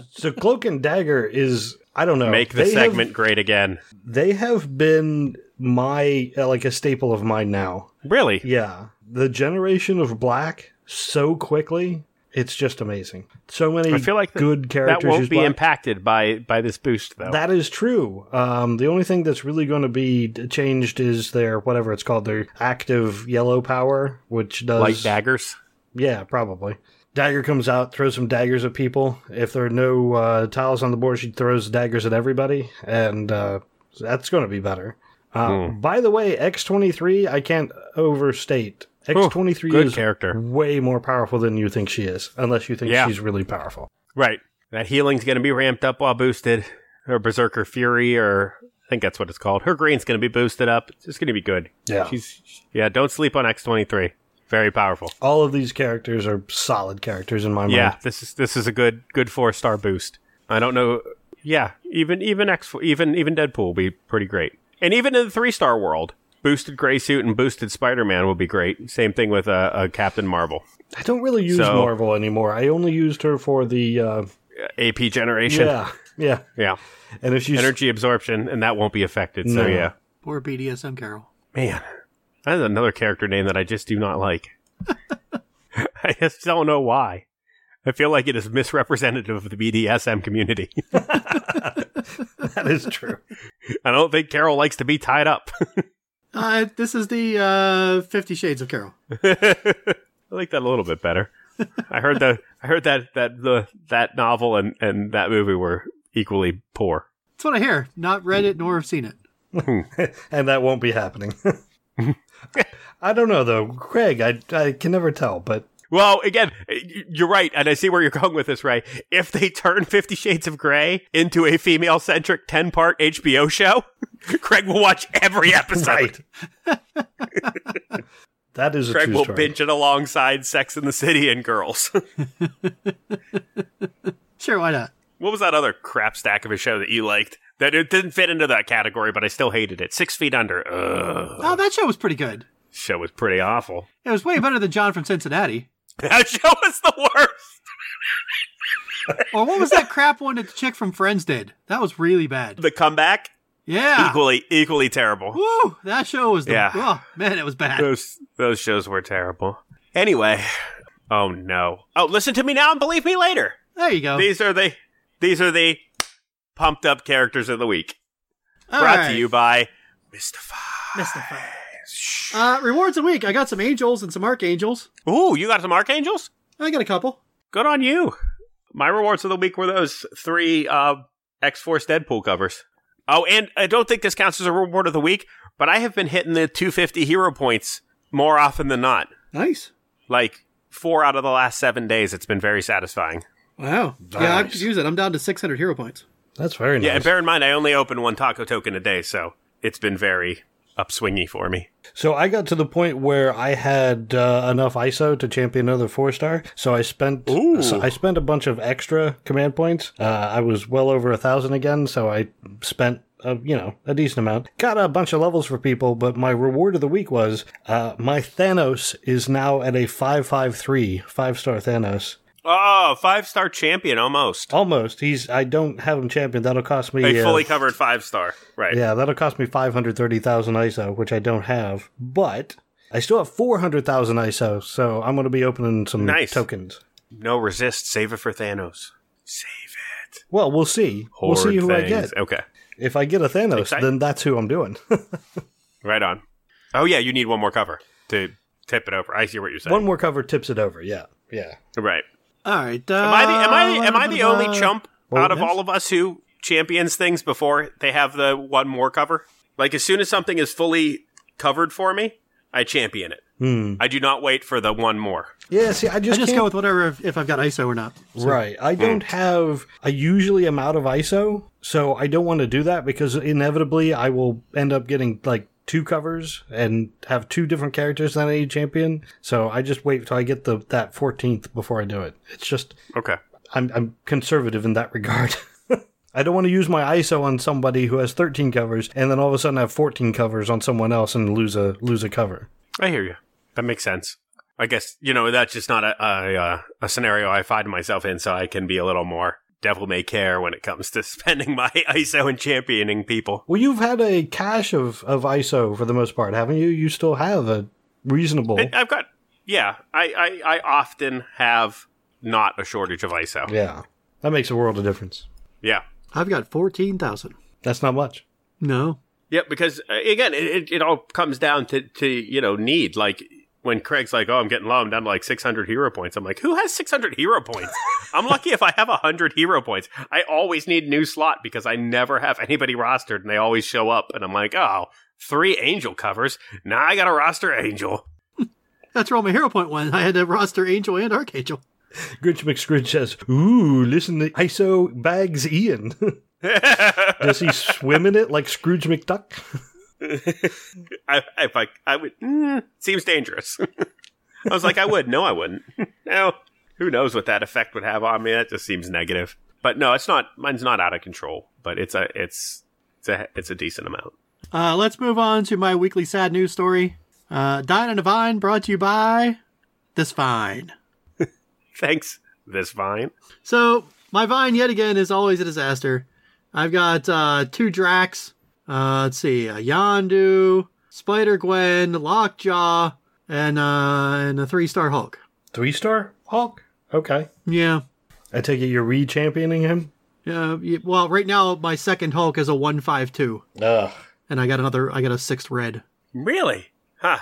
So Cloak and Dagger is, I don't know. Make the they segment have, great again. They have been my, uh, like a staple of mine now. Really? Yeah. The generation of Black so quickly, it's just amazing. So many I feel like good that, characters. that won't use be Black. impacted by, by this boost, though. That is true. Um, the only thing that's really going to be changed is their, whatever it's called, their active yellow power, which does... Light daggers? Yeah, probably. Dagger comes out, throws some daggers at people. If there are no uh, tiles on the board, she throws daggers at everybody, and uh, that's going to be better. Uh, hmm. By the way, X twenty-three, I can't overstate. X twenty-three Ooh, is character. way more powerful than you think she is, unless you think yeah. she's really powerful. Right. That healing's going to be ramped up while boosted. Her Berserker Fury, or I think that's what it's called. Her green's going to be boosted up. It's going to be good. Yeah. She's yeah. Don't sleep on X twenty-three. Very powerful. All of these characters are solid characters in my mind. Yeah, this is this is a good good four star boost. I don't know. Yeah, even even X even even Deadpool will be pretty great, and even in the three star world, boosted Gray Suit and boosted Spider Man will be great. Same thing with uh, uh, Captain Marvel. I don't really use so, Marvel anymore. I only used her for the uh, A P generation. Yeah, yeah, yeah. And if she's energy absorption, and that won't be affected. So no. yeah. Poor B D S M Carol. Man. That's another character name that I just do not like. I just don't know why. I feel like it is misrepresentative of the B D S M community. That is true. I don't think Carol likes to be tied up. uh, this is the uh, Fifty Shades of Carol. I like that a little bit better. I heard that. I heard that that the that novel and, and that movie were equally poor. That's what I hear. Not read it nor have seen it. And that won't be happening. I don't know, though. Craig, I, I can never tell, but... Well, again, you're right, and I see where you're going with this, Ray. If they turn Fifty Shades of Grey into a female-centric ten-part H B O show, Craig will watch every episode. Right. That is a Craig true will story. binge it alongside Sex and the City and Girls. Sure, why not? What was that other crap stack of a show that you liked? That it didn't fit into that category, but I still hated it. Six Feet Under. Ugh. Oh, that show was pretty good. Show was pretty awful. It was way better than John from Cincinnati. That show was the worst. Or what was that crap one that the chick from Friends did? That was really bad. The Comeback? Yeah. Equally equally terrible. Woo! That show was the... Yeah. Oh, man, it was bad. Those, those shows were terrible. Anyway. Oh, no. Oh, listen to me now and believe me later. There you go. These are the... These are the... pumped up characters of the week. All Brought right. to you by Mystify. Mystify. Uh, rewards of the week. I got some angels and some archangels. Ooh, you got some archangels? I got a couple. Good on you. My rewards of the week were those three uh, X-Force Deadpool covers. Oh, and I don't think this counts as a reward of the week, but I have been hitting the two hundred fifty hero points more often than not. Nice. Like four out of the last seven days. It's been very satisfying. Wow. Nice. Yeah, I could use it. I'm down to six hundred hero points. That's very nice. Yeah, and bear in mind, I only open one taco token a day, so it's been very upswingy for me. So I got to the point where I had uh, enough I S O to champion another four star. So I spent Ooh. so I spent a bunch of extra command points. Uh, I was well over a thousand again, so I spent a, you know a decent amount. Got a bunch of levels for people, but my reward of the week was uh, my Thanos is now at a five five three five star Thanos. Oh, five-star champion, almost. Almost. He's. I don't have him champion. That'll cost me A fully uh, covered five-star, right. Yeah, that'll cost me five hundred thirty thousand I S O, which I don't have. But I still have four hundred thousand I S O, so I'm going to be opening some Nice. tokens. No resist. Save it for Thanos. Save it. Well, we'll see. Horde we'll see who things. I get. Okay. If I get a Thanos, Exciting. then that's who I'm doing. Right on. Oh, yeah, you need one more cover to tip it over. I see what you're saying. One more cover tips it over. Yeah, yeah. Right. All right. Uh, Am I the, am I, am I the only chump Well, out of yes. all of us who champions things before they have the one more cover? Like, as soon as something is fully covered for me, I champion it. Hmm. I do not wait for the one more. Yeah, see, I I just, just can't- go with whatever if, if I've got I S O or not. So- Right. I don't have a usually amount of I S O, so I don't want to do that because inevitably I will end up getting like two covers and have two different characters that I need champion. So I just wait till I get the that fourteenth before I do it. It's just Okay. I'm I'm conservative in that regard. I don't want to use my I S O on somebody who has thirteen covers and then all of a sudden have fourteen covers on someone else and lose a lose a cover. I hear you. That makes sense. I guess, you know, that's just not a, a, a scenario I find myself in, so I can be a little more devil may care when it comes to spending my I S O and championing people. Well, you've had a cache of, of I S O for the most part, haven't you? You still have a reasonable... I, I've got... Yeah, I, I, I often have not a shortage of I S O. Yeah, that makes a world of difference. Yeah. I've got fourteen thousand. That's not much. No. Yeah, because, uh, again, it, it, it all comes down to, to, you know, need. Like, when Craig's like, oh, I'm getting low, I'm down to like six hundred hero points. I'm like, who has six hundred hero points? I'm lucky if I have one hundred hero points. I always need a new slot because I never have anybody rostered, and they always show up. And I'm like, oh, three Angel covers. Now I got to roster Angel. That's where all my hero point went. I had to roster Angel and Archangel. Grinch McScrooge says, ooh, listen to I S O bags Ian. Does he swim in it like Scrooge McDuck? I, if I, I would, mm, seems dangerous. I was like, I would. No, I wouldn't. No, who knows what that effect would have on me? That just seems negative. But no, it's not. Mine's not out of control. But it's a, it's, it's a, it's a decent amount. Uh, let's move on to my weekly sad news story. Uh, Dine on a Vine, brought to you by This Vine. Thanks, This Vine. So my Vine yet again is always a disaster. I've got uh, two Drax. Uh, let's see, uh, Yondu, Spider-Gwen, Lockjaw, and uh, and a three-star Hulk. Three-star Hulk? Okay. Yeah. I take it you're re-championing him? Uh, yeah, well, right now my second Hulk is a one five two. Ugh. And I got another, I got a sixth red. Really? Huh.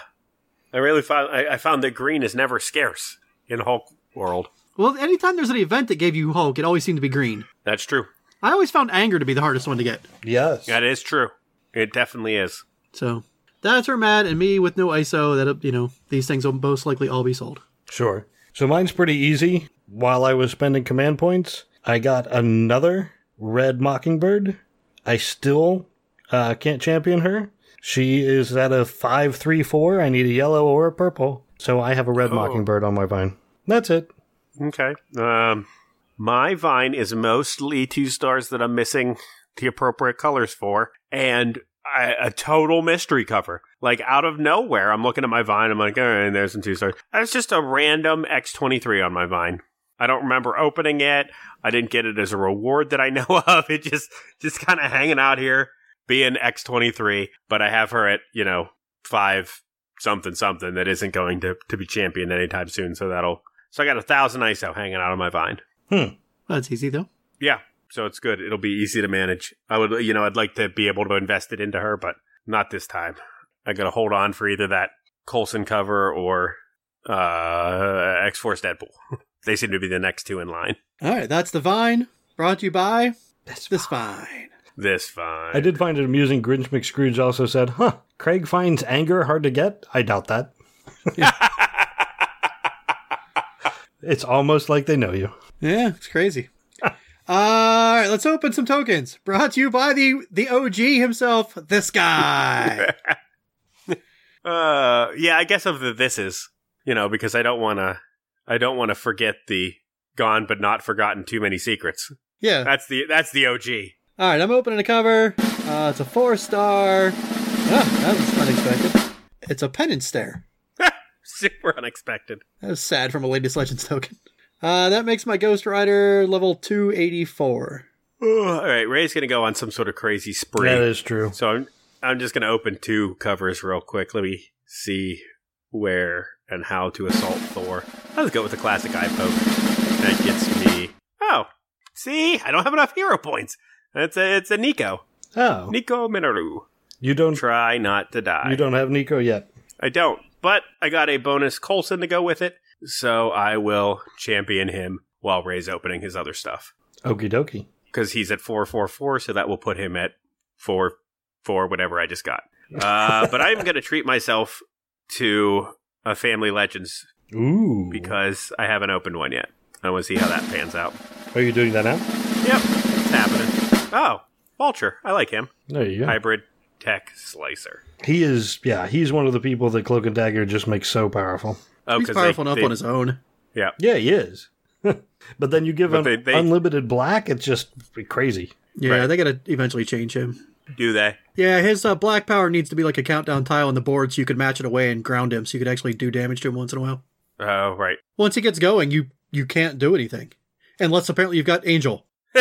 I really found, I, I found that green is never scarce in Hulk world. Well, anytime there's an event that gave you Hulk, it always seemed to be green. That's true. I always found Anger to be the hardest one to get. Yes. That is true. It definitely is. So, that's where Matt and me with no I S O, that, you know, these things will most likely all be sold. Sure. So mine's pretty easy. While I was spending command points, I got another red Mockingbird. I still uh, can't champion her. She is at a five three four. I need a yellow or a purple. So I have a red oh. Mockingbird on my Vine. That's it. Okay. Um, my Vine is mostly two stars that I'm missing the appropriate colors for, and I, a total mystery cover. Like, out of nowhere, I'm looking at my Vine, I'm like, all right, there's some two stars. That's just a random X twenty-three on my Vine. I don't remember opening it. I didn't get it as a reward that I know of. It just, just kind of hanging out here, being X twenty-three, but I have her at, you know, five something something that isn't going to, to be championed anytime soon, so that'll... So I got a thousand I S O hanging out on my Vine. Hmm. That's easy, though. Yeah, so it's good. It'll be easy to manage. I would, you know, I'd like to be able to invest it into her, but not this time. I got to hold on for either that Coulson cover or uh, X-Force Deadpool. They seem to be the next two in line. All right, that's the Vine. Brought to you by This, this Vine. This Vine. I did find it amusing. Grinch McScrooge also said, huh, Craig finds anger hard to get? I doubt that. It's almost like they know you. Yeah, it's crazy. All right, let's open some tokens. Brought to you by the the O G himself, this guy. uh, yeah, I guess of the this is, you know, because I don't want to, I don't want to forget the gone but not forgotten too many secrets. Yeah, that's the that's the O G. All right, I'm opening a cover. Uh, it's a four star. Oh, that was unexpected. It's a Penance Stare. Super unexpected. That was sad from a Latest Legends token. Uh, that makes my Ghost Rider level two eighty-four. All right, Ray's going to go on some sort of crazy spree. That is true. So I'm, I'm just going to open two covers real quick. Let me see where and how to assault Thor. Let's go with the classic eye poke. That gets me... Oh, see? I don't have enough hero points. It's a, it's a Nico. Oh. Nico Minoru. You don't... Try not to die. You don't have Nico yet. I don't. But I got a bonus Coulson to go with it, so I will champion him while Ray's opening his other stuff. Okie dokie. Because he's at four four four, so that will put him at four four, whatever I just got. Uh, but I'm going to treat myself to a Family Legends. Ooh. Because I haven't opened one yet. I want to see how that pans out. Are you doing that now? Yep, it's happening. Oh, Vulture. I like him. There you go. Hybrid Tech Slicer. He is, yeah, he's one of the people that Cloak and Dagger just makes so powerful. Oh, he's powerful they, enough they, on his own. Yeah. Yeah, he is. But then you give but him they, they, unlimited black, it's just crazy. Yeah, right. They gotta eventually change him. Do they? Yeah, his uh, black power needs to be like a countdown tile on the board so you could match it away and ground him so you could actually do damage to him once in a while. Oh, right. Once he gets going, you, you can't do anything. Unless apparently you've got Angel.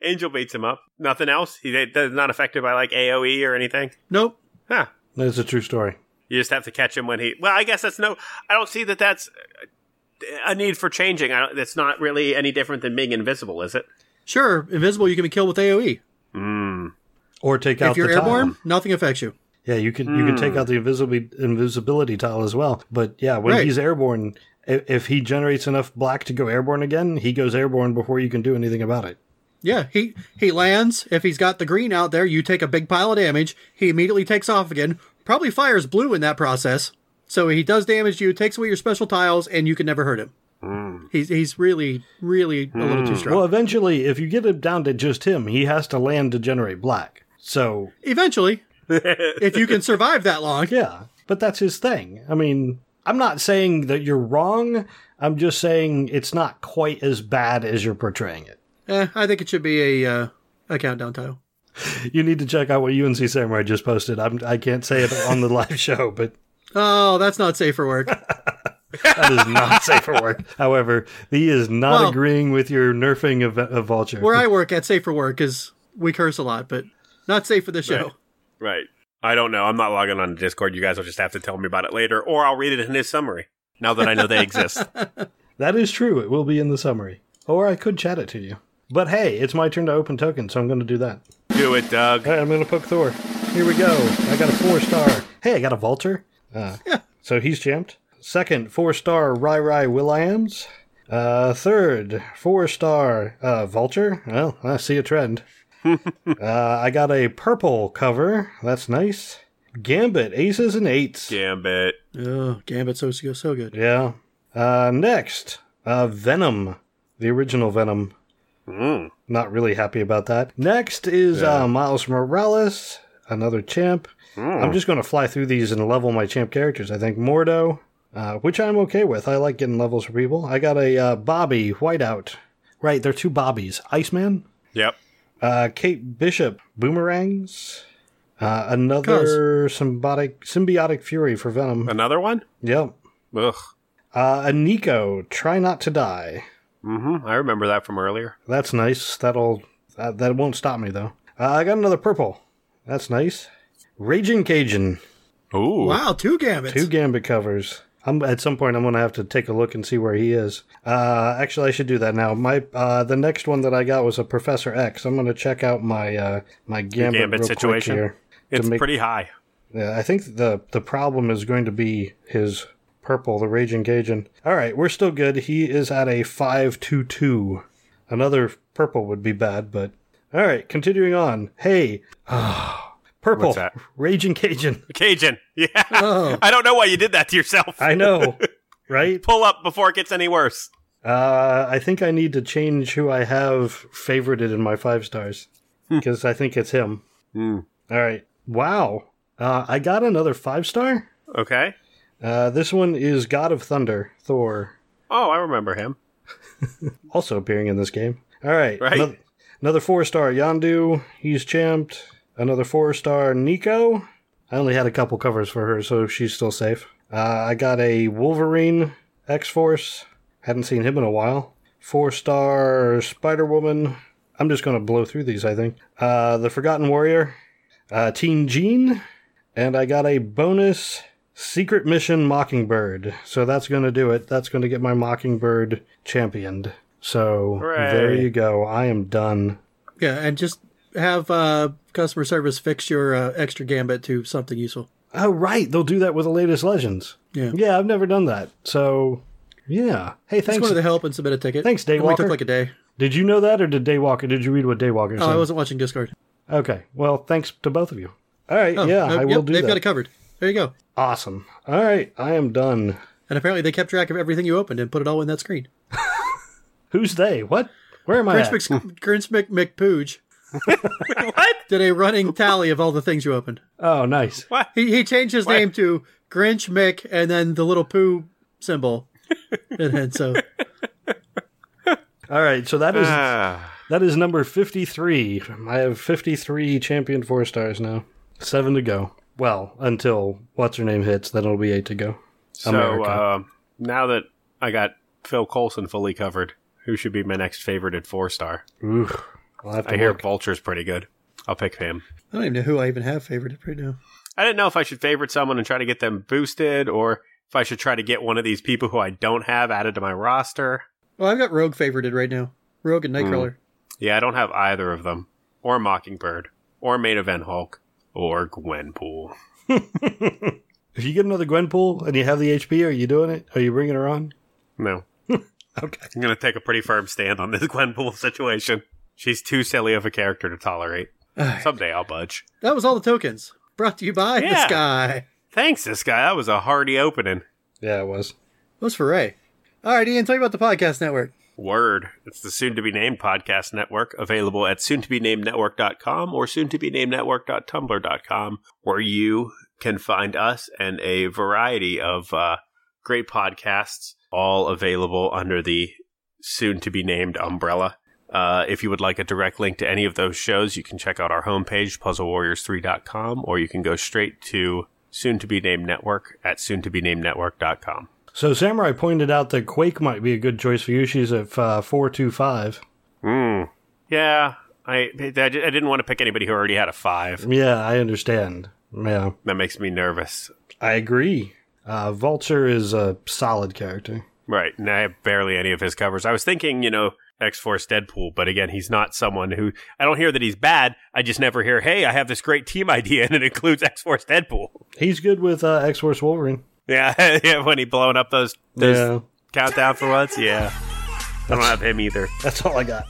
Angel beats him up. Nothing else? He is not affected by like A O E or anything? Nope. Huh. That's a true story. You just have to catch him when he... Well, I guess that's no... I don't see that that's a need for changing. I don't, it's not really any different than being invisible, is it? Sure, invisible, you can be killed with A O E. Mm. Or take out If you're the airborne, tile. nothing affects you. Yeah, you can you can take out the invisibility invisibility tile as well. But yeah, when Right. he's airborne, if, if he generates enough black to go airborne again, he goes airborne before you can do anything about it. Yeah, he, he lands. If he's got the green out there, you take a big pile of damage. He immediately takes off again. Probably fires blue in that process. So he does damage to you, takes away your special tiles, and you can never hurt him. Mm. He's he's really, really a little too strong. Well, eventually, if you get it down to just him, he has to land to generate black. So, Eventually, if you can survive that long. yeah, but that's his thing. I mean, I'm not saying that you're wrong. I'm just saying it's not quite as bad as you're portraying it. Eh, I think it should be a uh, a countdown title. You need to check out what U N C Samurai just posted. I'm, I can't say it on the live show, but Oh, that's not safe for work. that is not safe for work. However, he is not Well, agreeing with your nerfing of, of Vulture. Where I work at, safe for work because we curse a lot, but not safe for the show. Right. Right. I don't know. I'm not logging on to Discord. You guys will just have to tell me about it later, or I'll read it in his summary, now that I know they exist. That is true. It will be in the summary. Or I could chat it to you. But hey, it's my turn to open token, so I'm going to do that. Do it, Doug. All right, I'm going to poke Thor. Here we go. I got a four star. Hey, I got a Vulture. Uh, Yeah. So he's champed. Second, four star Rai Rai Will.i.ams. Uh, third, four star uh, Vulture. Well, I see a trend. uh, I got a purple cover. That's nice. Gambit, aces and eights. Gambit. Oh, Gambit's so, so so good. Yeah. Uh, next, uh, Venom. The original Venom. Mm. Not really happy about that. Next is Yeah. uh, Miles Morales, another champ. Mm. I'm just going to fly through these and level my champ characters. I think Mordo, uh, which I'm okay with. I like getting levels for people. I got a uh, Bobby Whiteout. Right, they're two Bobbies. Iceman. Yep. Uh, Kate Bishop Boomerangs. Uh, another symbiotic symbiotic Fury for Venom. Another one? Yep. Ugh. Uh, a Nico, Try Not to Die. Mm-hmm. I remember that from earlier. That's nice. That'll that, that won't stop me though. Uh, I got another purple. That's nice. Raging Cajun. Ooh. Wow, two Gambits. Two Gambit covers. I'm at some point I'm gonna have to take a look and see where he is. Uh, actually, I should do that now. My uh, the next one that I got was a Professor X. I'm gonna check out my uh, my Gambit, Gambit real situation? quick here. to It's make- pretty high. Yeah, I think the the problem is going to be his purple, the Raging Cajun. All right, we're still good. He is at a five two two. Another purple would be bad, but all right. Continuing on. Hey, purple, What's that? Raging Cajun. Cajun. Yeah. Oh. I don't know why you did that to yourself. I know, right? Pull up before it gets any worse. Uh, I think I need to change who I have favorited in my five stars because I think it's him. Hmm. All right. Wow. Uh, I got another five star. Okay. Uh, this one is God of Thunder, Thor, Oh, I remember him. also appearing in this game. All right. Right. Another, another four star Yondu. He's champed. Another four star Nico. I only had a couple covers for her, so she's still safe. Uh, I got a Wolverine X Force. Hadn't seen him in a while. Four star Spider Woman. I'm just going to blow through these, I think. Uh, the Forgotten Warrior. Uh, Teen Jean. And I got a bonus Secret Mission Mockingbird. So that's going to do it. That's going to get my Mockingbird championed. So Hooray. there you go. I am done. Yeah, and just have uh, customer service fix your uh, extra Gambit to something useful. Oh, right. They'll do that with the latest Legends. Yeah. Yeah, I've never done that. So, yeah. Hey, Just thanks. go to the help and submit a ticket. Thanks, It only Daywalker. took like a day. Did you know that, or did Daywalker? Did you read what Daywalker said? Oh, I wasn't watching Discord. Okay. Well, thanks to both of you. All right. Oh, yeah, no, I will yep, do they've that. got it covered. There you go. Awesome. All right. I am done. And apparently they kept track of everything you opened and put it all in that screen. Who's they? What? Where am I Grinch, at? Mc, Grinch Mc, McPooge What? did a running tally of all the things you opened. Oh, nice. What? He he changed his What? name to Grinch Mick and then the little poo symbol. And then so All right. So that is Ah. that is number fifty-three. I have fifty-three champion four stars now. Seven to go. Well, until what's her name hits, then it'll be eight to go. So America. uh, now that I got Phil Coulson fully covered, who should be my next favorite at four star? Ooh. I'll have to I hear work. Vulture's pretty good. I'll pick him. I don't even know who I even have favorited right now. I didn't know if I should favorite someone and try to get them boosted, or if I should try to get one of these people who I don't have added to my roster. Well, I've got Rogue favorited right now. Rogue and Nightcrawler. Mm. Yeah, I don't have either of them. Or Mockingbird. Or Main Event Hulk. Or Gwenpool. If you get another Gwenpool and you have the H P, are you doing it? Are you bringing her on? No. Okay. I'm going to take a pretty firm stand on this Gwenpool situation. She's too silly of a character to tolerate. Someday I'll budge. That was all the tokens. Brought to you by Yeah. this guy. Thanks, this guy. That was a hearty opening. Yeah, it was. What's for Ray? All right, Ian, tell me about the podcast network. Word. It's the soon-to-be-named podcast network, available at soon to be named network dot com or soon to be named network dot tumblr dot com, where you can find us and a variety of uh, great podcasts, all available under the soon-to-be-named umbrella. Uh, if you would like a direct link to any of those shows, you can check out our homepage, puzzle warriors three dot com, or you can go straight to soon to be named network at soon to be named network dot com. So Samurai pointed out that Quake might be a good choice for you. She's at uh, four two five. Hmm. Yeah, I, I didn't want to pick anybody who already had a five. Yeah, I understand. Yeah. That makes me nervous. I agree. Uh, Vulture is a solid character. Right, and I have barely any of his covers. I was thinking, you know, X-Force Deadpool, but again, he's not someone who... I don't hear that he's bad. I just never hear, hey, I have this great team idea, and it includes X-Force Deadpool. He's good with uh, X-Force Wolverine. Yeah, yeah, when he blowing up those, those Yeah. countdown for once, yeah. I don't have him either. That's all I got.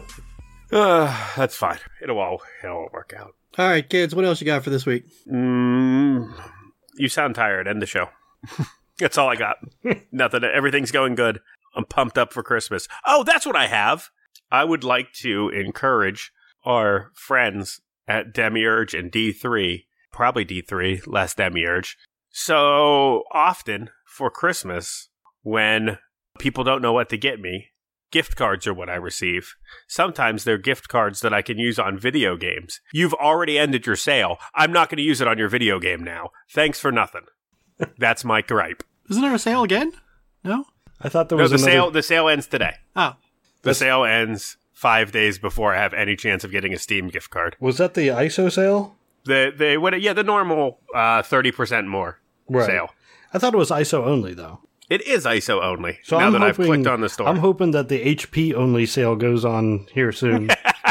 Uh, that's fine. It'll all, it'll all work out. All right, kids, what else you got for this week? Mm, you sound tired. End the show. That's all I got. Nothing. Everything's going good. I'm pumped up for Christmas. Oh, that's what I have. I would like to encourage our friends at Demiurge and D three, probably D three, less Demiurge. So often for Christmas, when people don't know what to get me, gift cards are what I receive. Sometimes they're gift cards that I can use on video games. You've already ended your sale. I'm not going to use it on your video game now. Thanks for nothing. That's my gripe. Isn't there a sale again? No? I thought there No, was the another... sale. The sale ends today. Oh. The sale ends five days before I have any chance of getting a Steam gift card. Was that the I S O sale? The they what? Yeah, the normal uh, thirty percent more Right. sale. I thought it was I S O only, though. It is I S O only. So now I'm that hoping, I've clicked on the store, I'm hoping that the H P only sale goes on here soon.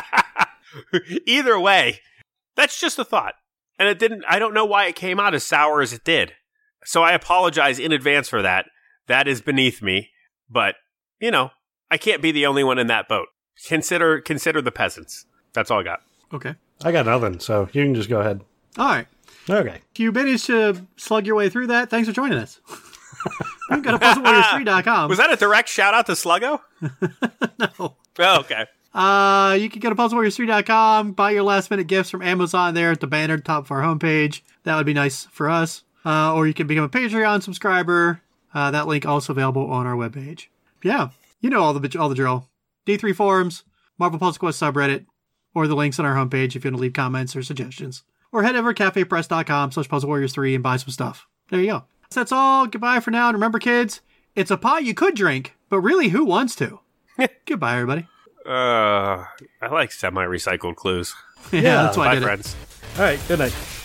Either way, that's just a thought, and it didn't. I don't know why it came out as sour as it did. So I apologize in advance for that. That is beneath me. But you know, I can't be the only one in that boat. Consider consider the peasants. That's all I got. Okay. I got nothing, so you can just go ahead. All right. Okay. If you managed to slug your way through that, thanks for joining us. We've got a puzzle warriors three dot com. Was that a direct shout out to Sluggo? No. Oh, okay. Uh, you can go to puzzle warriors three dot com, buy your last minute gifts from Amazon there at the banner top of our homepage. That would be nice for us. Uh, or you can become a Patreon subscriber. Uh, that link also available on our webpage. Yeah, you know all the all the drill. D three forums, Marvel Puzzle Quest subreddit, or the links on our homepage if you want to leave comments or suggestions. Or head over to cafe press dot com slash puzzle warriors three and buy some stuff. There you go. So that's all. Goodbye for now. And remember, kids, it's a pie you could drink, but really, who wants to? Goodbye, everybody. Uh, I like semi-recycled clues. Yeah, Yeah. that's why I Bye, did it. friends. All right. Good night.